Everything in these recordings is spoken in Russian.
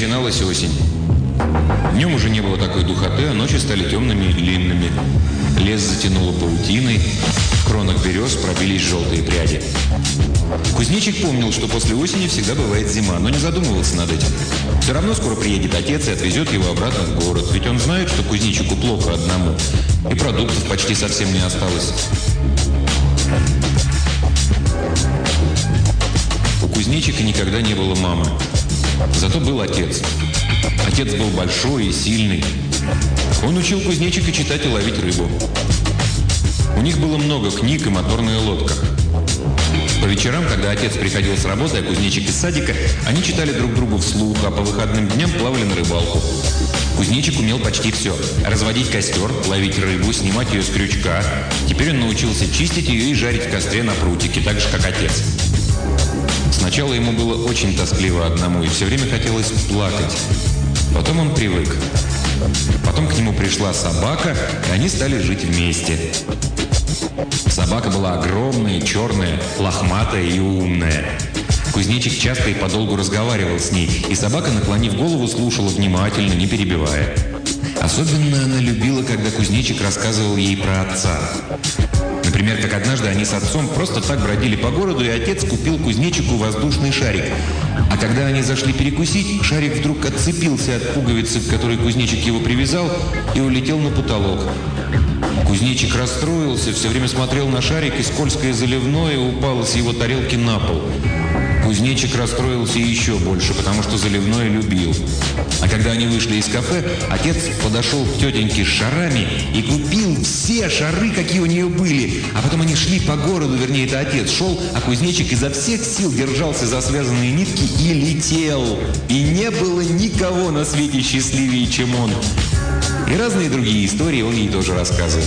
начиналась осень. Днем уже не было такой духоты, а ночи стали темными и длинными. Лес затянуло паутиной, в кронах берез пробились желтые пряди. Кузнечик помнил, что после осени всегда бывает зима, но не задумывался над этим. Все равно скоро приедет отец и отвезет его обратно в город, ведь он знает, что кузнечику плохо одному, и продуктов почти совсем не осталось. У кузнечика никогда не было мамы. Зато был отец. Отец был большой и сильный. Он учил кузнечика читать и ловить рыбу. У них было много книг и моторная лодка. По вечерам, когда отец приходил с работы, а кузнечик из садика, они читали друг другу вслух, а по выходным дням плавали на рыбалку. Кузнечик умел почти все. Разводить костер, ловить рыбу, снимать ее с крючка. Теперь он научился чистить ее и жарить в костре на прутике, так же, как отец. Сначала ему было очень тоскливо одному, и все время хотелось плакать. Потом он привык. Потом к нему пришла собака, и они стали жить вместе. Собака была огромная, черная, лохматая и умная. Кузнечик часто и подолгу разговаривал с ней, и собака, наклонив голову, слушала внимательно, не перебивая. Особенно она любила, когда кузнечик рассказывал ей про отца. Например, как однажды они с отцом просто так бродили по городу, и отец купил кузнечику воздушный шарик. А когда они зашли перекусить, шарик вдруг отцепился от пуговицы, к которой кузнечик его привязал, и улетел на потолок. Кузнечик расстроился, все время смотрел на шарик, и скользкое заливное упало с его тарелки на пол. Кузнечик расстроился еще больше, потому что заливное любил. А когда они вышли из кафе, отец подошел к тетеньке с шарами и купил все шары, какие у нее были. А потом они шли по городу, вернее, это отец шел, а кузнечик изо всех сил держался за связанные нитки и летел. И не было никого на свете счастливее, чем он. И разные другие истории он ей тоже рассказывал.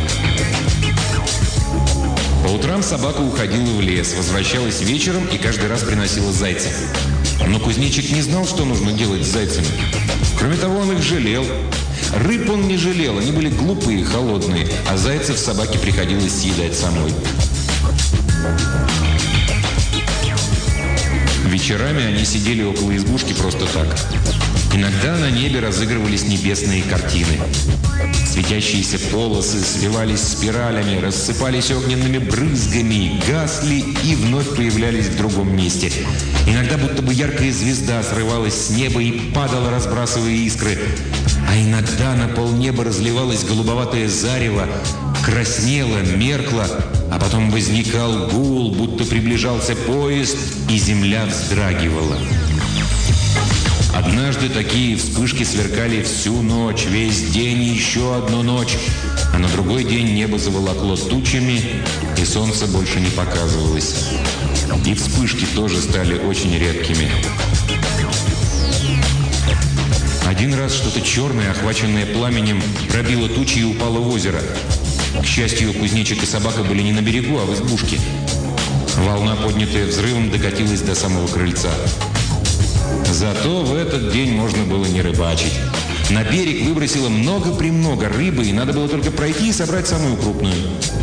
По утрам собака уходила в лес, возвращалась вечером и каждый раз приносила зайца. Но кузнечик не знал, что нужно делать с зайцами. Кроме того, он их жалел. Рыб он не жалел, они были глупые, холодные, а зайцев собаке приходилось съедать самой. Вечерами они сидели около избушки просто так. Иногда на небе разыгрывались небесные картины. Светящиеся полосы сливались спиралями, рассыпались огненными брызгами, гасли и вновь появлялись в другом месте. Иногда будто бы яркая звезда срывалась с неба и падала, разбрасывая искры. А иногда на полнеба разливалось голубоватое зарево, краснело, меркло, а потом возникал гул, будто приближался поезд, и земля вздрагивала. Однажды такие вспышки сверкали всю ночь, весь день и еще одну ночь, а на другой день небо заволокло тучами, и солнце больше не показывалось. И вспышки тоже стали очень редкими. Один раз что-то черное, охваченное пламенем, пробило тучи и упало в озеро. К счастью, кузнечик и собака были не на берегу, а в избушке. Волна, поднятая взрывом, докатилась до самого крыльца. Зато в этот день можно было не рыбачить. На берег выбросило много-премного рыбы, и надо было только пройти и собрать самую крупную.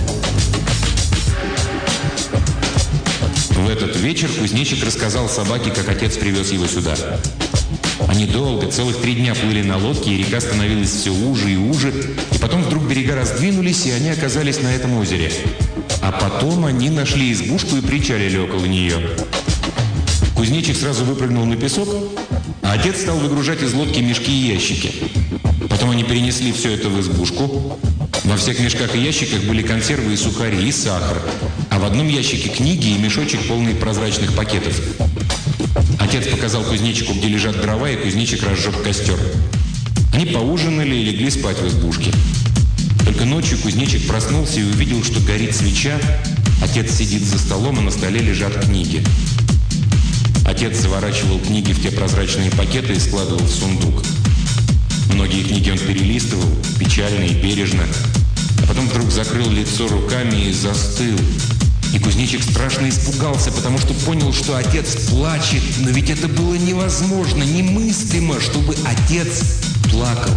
В этот вечер кузнечик рассказал собаке, как отец привез его сюда. Они долго, целых 3 дня плыли на лодке, и река становилась все уже и уже, и потом вдруг берега раздвинулись, и они оказались на этом озере. А потом они нашли избушку и причалили около нее. Кузнечик сразу выпрыгнул на песок, а отец стал выгружать из лодки мешки и ящики. Потом они перенесли все это в избушку. Во всех мешках и ящиках были консервы и сухари, и сахар. А в одном ящике книги и мешочек, полный прозрачных пакетов. Отец показал кузнечику, где лежат дрова, и кузнечик разжег костер. Они поужинали и легли спать в избушке. Только ночью кузнечик проснулся и увидел, что горит свеча. Отец сидит за столом, а на столе лежат книги. Отец заворачивал книги в те прозрачные пакеты и складывал в сундук. Многие книги он перелистывал, печально и бережно, а потом вдруг закрыл лицо руками и застыл. И кузнечик страшно испугался, потому что понял, что отец плачет, но ведь это было невозможно, немыслимо, чтобы отец плакал.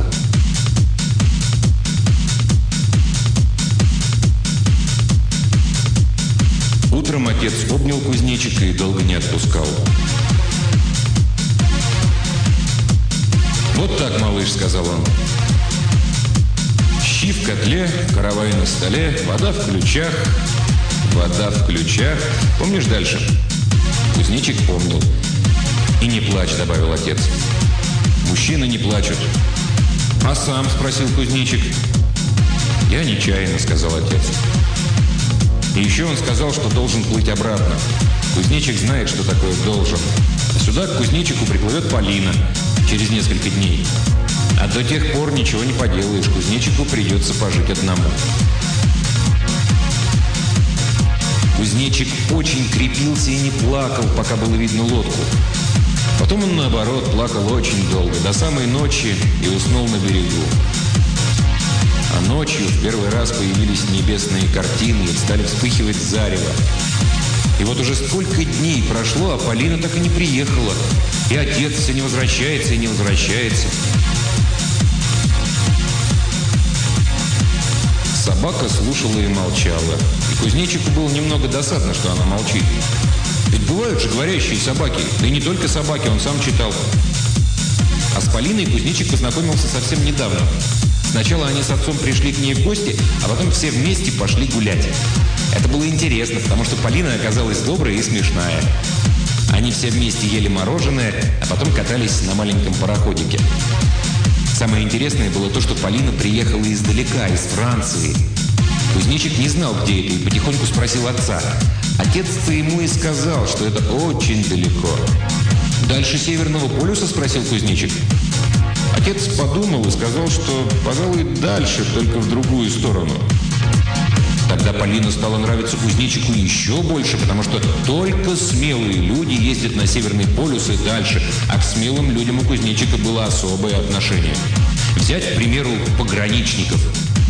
Утром отец обнял кузнечика и долго не отпускал. «Вот так, малыш», — сказал он. «Щи в котле, каравай на столе, вода в ключах, вода в ключах». Помнишь дальше? Кузнечик помнил. «И не плачь», — добавил отец. «Мужчины не плачут». «А сам?» — спросил кузнечик. «Я нечаянно», — сказал отец. И еще он сказал, что должен плыть обратно. Кузнечик знает, что такое «должен». Сюда к кузнечику приплывет Полина через несколько дней. А до тех пор ничего не поделаешь, кузнечику придется пожить одному. Кузнечик очень крепился и не плакал, пока было видно лодку. Потом он, наоборот, плакал очень долго, до самой ночи, и уснул на берегу. А ночью в первый раз появились небесные картины и стали вспыхивать зарево. И вот уже сколько дней прошло, а Полина так и не приехала. И отец все не возвращается и не возвращается. Собака слушала и молчала. И кузнечику было немного досадно, что она молчит. Ведь бывают же говорящие собаки. Да и не только собаки, он сам читал. А с Полиной кузнечик познакомился совсем недавно. Сначала они с отцом пришли к ней в гости, а потом все вместе пошли гулять. Это было интересно, потому что Полина оказалась добрая и смешная. Они все вместе ели мороженое, а потом катались на маленьком пароходике. Самое интересное было то, что Полина приехала издалека, из Франции. Кузнечик не знал, где это, и потихоньку спросил отца. Отец-то ему и сказал, что это очень далеко. «Дальше Северного полюса?» – спросил кузнечик. Отец подумал и сказал, что, пожалуй, дальше, только в другую сторону. Тогда Полина стала нравиться кузнечику еще больше, потому что только смелые люди ездят на Северный полюс и дальше, а к смелым людям у кузнечика было особое отношение. Взять, к примеру, пограничников.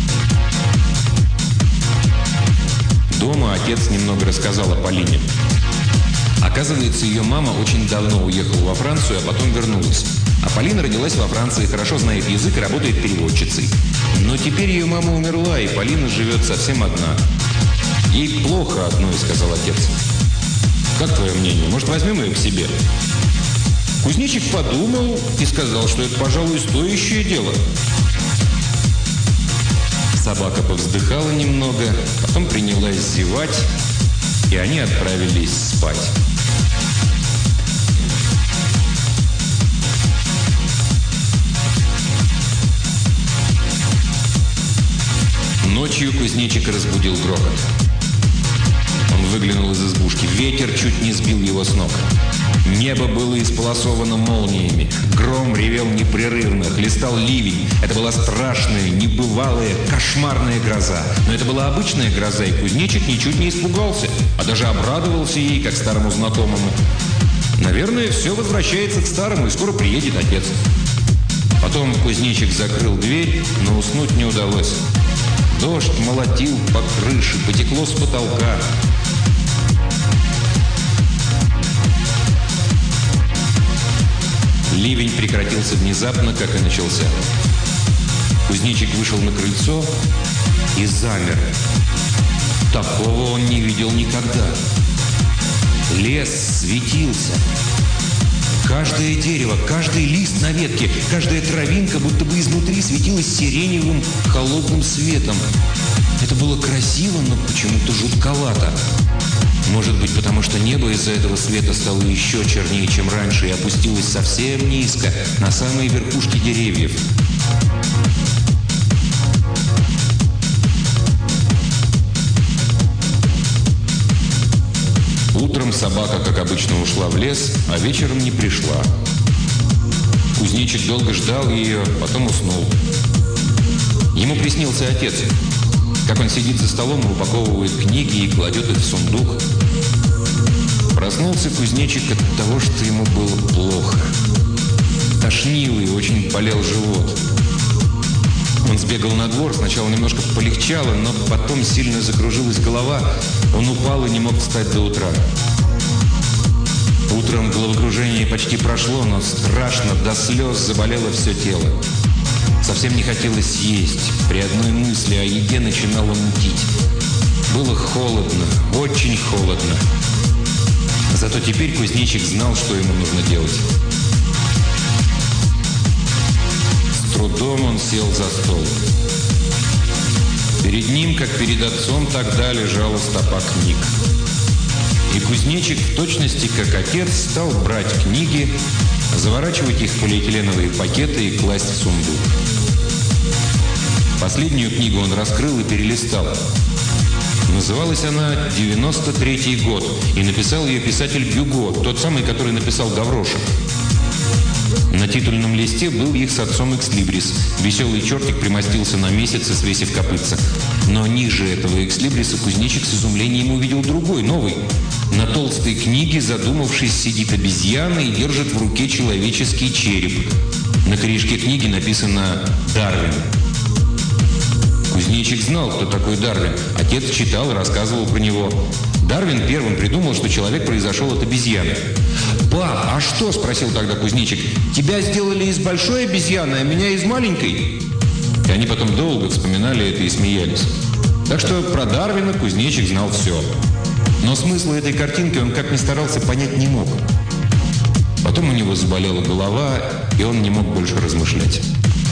Дома отец немного рассказал о Полине. Оказывается, ее мама очень давно уехала во Францию, а потом вернулась. А Полина родилась во Франции, хорошо знает язык и работает переводчицей. Но теперь ее мама умерла, и Полина живет совсем одна. «Ей плохо одной», — сказал отец. «Как твое мнение? Может, возьмем ее к себе?» Кузнечик подумал и сказал, что это, пожалуй, стоящее дело. Собака повздыхала немного, потом принялась зевать, и они отправились спать. Ночью кузнечик разбудил грохот. Он выглянул из избушки. Ветер чуть не сбил его с ног. Небо было исполосовано молниями. Гром ревел непрерывно, хлестал ливень. Это была страшная, небывалая, кошмарная гроза. Но это была обычная гроза, и кузнечик ничуть не испугался, а даже обрадовался ей, как старому знакомому. Наверное, все возвращается к старому, и скоро приедет отец. Потом кузнечик закрыл дверь, но уснуть не удалось. Дождь молотил по крыше, потекло с потолка. Ливень прекратился внезапно, как и начался. Кузнечик вышел на крыльцо и замер. Такого он не видел никогда. Лес светился. Каждое дерево, каждый лист на ветке, каждая травинка будто бы изнутри светилась сиреневым холодным светом. Это было красиво, но почему-то жутковато. Может быть, потому что небо из-за этого света стало еще чернее, чем раньше, и опустилось совсем низко, на самые верхушки деревьев. Утром собака, как обычно, ушла в лес, а вечером не пришла. Кузнечик долго ждал ее, потом уснул. Ему приснился отец. Как он сидит за столом и упаковывает книги и кладет их в сундук. Проснулся кузнечик от того, что ему было плохо. Тошнило и очень болел живот. Он сбегал на двор, сначала немножко полегчало, но потом сильно закружилась голова. Он упал и не мог встать до утра. Утром головокружение почти прошло, но страшно, до слез заболело все тело. Совсем не хотелось есть. При одной мысли о еде начинало мутить. Было холодно, очень холодно. Зато теперь кузнечик знал, что ему нужно делать. трудом он сел за стол. Перед ним, как перед отцом, тогда лежала стопа книг. И кузнечик, в точности как отец, стал брать книги, заворачивать их в полиэтиленовые пакеты и класть в сундук. Последнюю книгу он раскрыл и перелистал. Называлась она «93-й год», и написал ее писатель Гюго, тот самый, который написал «Гавроша». На титульном листе был их с отцом экслибрис. Веселый чертик примостился на месяце, свесив копытца. Но ниже этого экслибриса кузнечик с изумлением увидел другой, новый. На толстой книге, задумавшись, сидит обезьяна и держит в руке человеческий череп. На корешке книги написано «Дарвин». Кузнечик знал, кто такой Дарвин. Отец читал и рассказывал про него. Дарвин первым придумал, что человек произошел от обезьяны. «Пап, а что?» – спросил тогда кузнечик. «Тебя сделали из большой обезьяны, а меня из маленькой?» И они потом долго вспоминали это и смеялись. Так что про Дарвина кузнечик знал все. Но смысла этой картинки он как ни старался понять не мог. Потом у него заболела голова, и он не мог больше размышлять.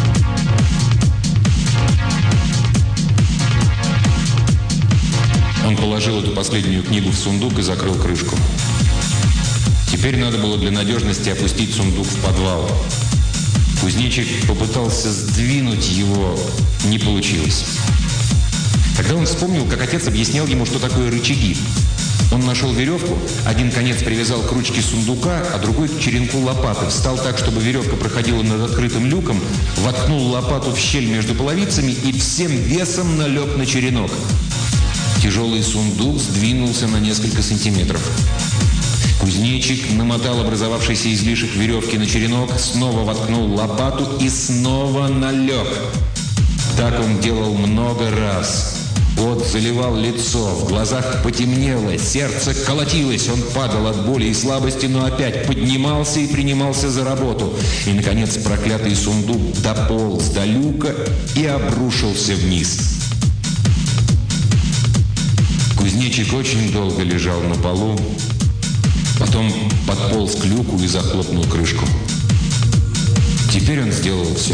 Он положил эту последнюю книгу в сундук и закрыл крышку. Теперь надо было для надежности опустить сундук в подвал. Кузнечик попытался сдвинуть его, не получилось. Тогда он вспомнил, как отец объяснял ему, что такое рычаги. Он нашел веревку, один конец привязал к ручке сундука, а другой к черенку лопаты. Встал так, чтобы веревка проходила над открытым люком, воткнул лопату в щель между половицами и всем весом налег на черенок. Тяжелый сундук сдвинулся на несколько сантиметров. Кузнечик намотал образовавшийся излишек веревки на черенок, снова воткнул лопату и снова налег. Так он делал много раз. Пот заливал лицо, в глазах потемнело, сердце колотилось. Он падал от боли и слабости, но опять поднимался и принимался за работу. И, наконец, проклятый сундук дополз до люка и обрушился вниз. Кузнечик очень долго лежал на полу, потом подполз к люку и захлопнул крышку. Теперь он сделал все.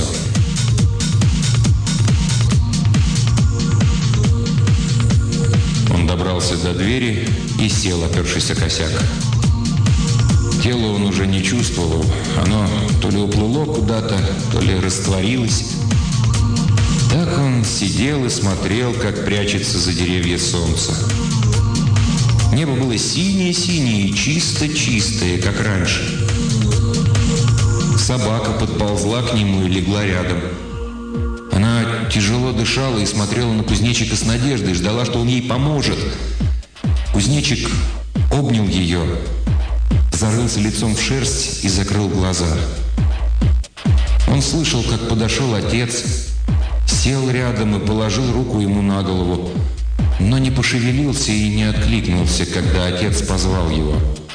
Он добрался до двери и сел, опершись о косяк. Тело он уже не чувствовал. Оно то ли уплыло куда-то, то ли растворилось. Так он сидел и смотрел, как прячется за деревья солнце. Небо было синее-синее и чисто-чистое, как раньше. Собака подползла к нему и легла рядом. Она тяжело дышала и смотрела на кузнечика с надеждой, ждала, что он ей поможет. Кузнечик обнял ее, зарылся лицом в шерсть и закрыл глаза. Он слышал, как подошел отец, сел рядом и положил руку ему на голову, но не пошевелился и не откликнулся, когда отец позвал его.